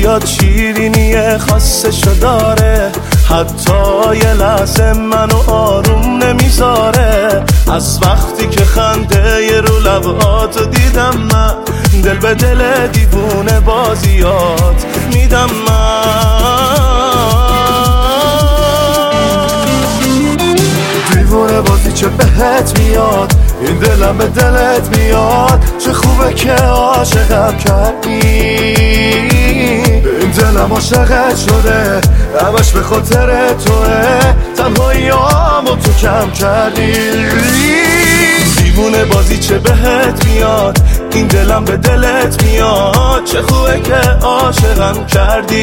زیاد شیرینی خاصشو داره، حتی یه لحظه منو آروم نمیذاره. از وقتی که خنده ی رو لباتو دیدم من، دل به دل دیوونه بازیات میدم من. دیوونه بازی چه بهت میاد، این دلم به دلت میاد. چه خوبه که عاشقم کردی، این دلم عاشقت شده، همش به خاطر توه. تنهاییامو تو کم کردی. دیوونه بازی چه بهت میاد، این دلم به دلت میاد. چه خوبه که عاشقم کردی،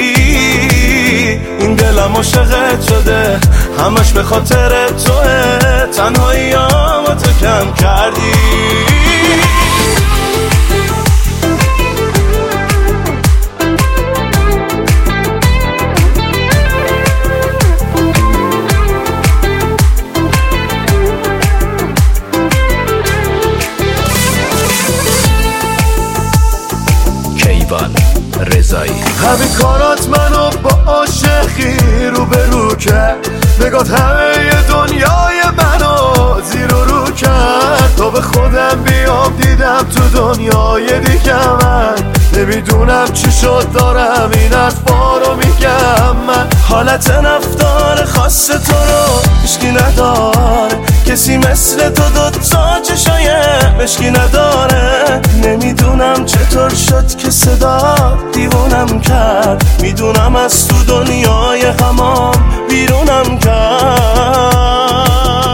این دلم عاشقت شده، همش به خاطر توه. تنهاییامو تو کم کردی. رضایی همین کارات منو با عاشقی رو به رو کرد، نگات همه دنیای منو زیر و رو کرد. تا به خودم بیام دیدم تو دنیای دیگه من، نمیدونم چی شد دارم این حرفا رو میگم من. حالت رفتار خاص تو رو هیچکی نداره، کسی مثل تو دوتا چشای مشکی نداره. نمیدونم چطور شد که صدا دیوونم کرد، میدونم از تو دنیای غمام بیرونم کرد.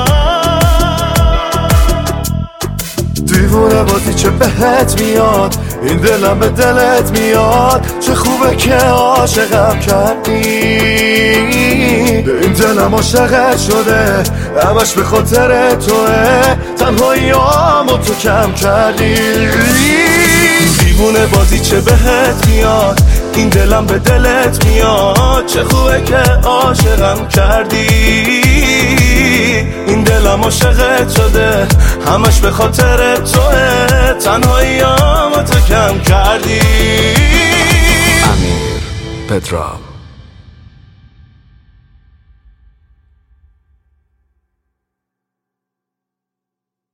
دیوونه بازی چه بهت میاد، این دلم به دلت میاد. چه خوبه که عاشقم کردی، این دلم عاشقت شده، همش به خاطر توه. تنهاییامو تو کم کردی. دیوونه بازی چه بهت میاد، این دلم به دلت میاد. چه خوبه که عاشقم کردی، این دلم عاشقت شده، همش به خاطر توه. تنهاییامو تو کم کردی. امیر پدرام.